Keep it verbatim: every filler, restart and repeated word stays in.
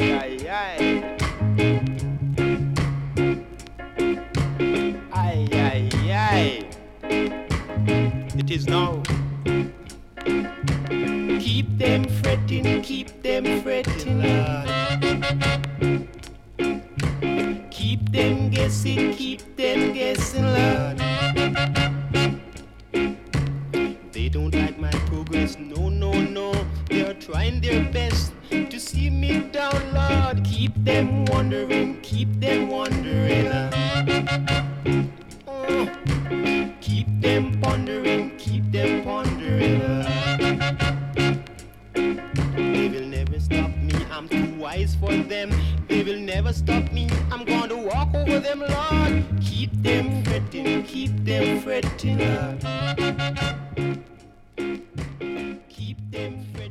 Aye, aye, aye, aye, aye. It is now. Keep them fretting, keep them fretting, Lord. Keep them guessing, keep them guessing, Lord. They don't like my progress, no, no, no. They are trying their best to see me down, Lord. Keep them wondering, keep them wondering, Lord. Oh. Keep them pondering, keep them pondering, Lord. They will never stop me, I'm too wise for them. They will never stop me, I'm going to walk over them, Lord. Keep them fretting, keep them fretting, Lord. Keep them fretting.